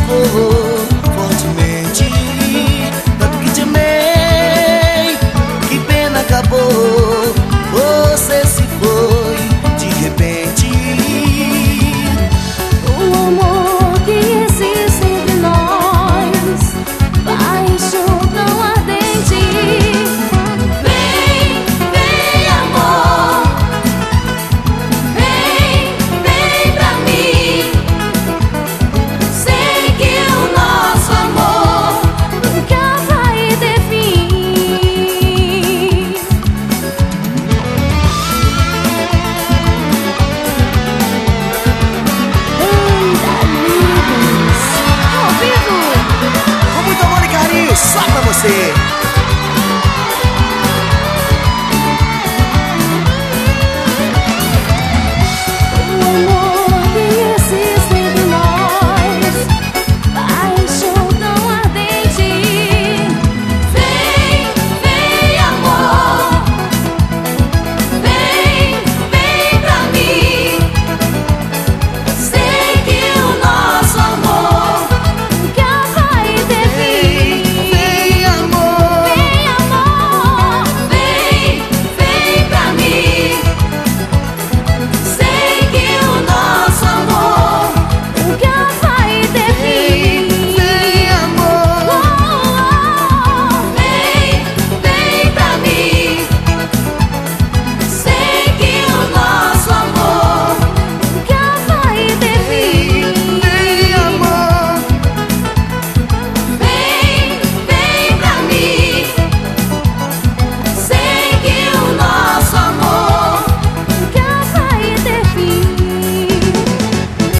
magoou fortemente. Tanto que te amei, que pena acabou. Você se foi de repente. O amor que existe entre nós, paixão tão ardente. Vem, vem amor, vem pra mim. Sei que o nosso amor nunca vai ter fim. Banda Amigos, ao vivo. Com muito amor e carinho, só pra você.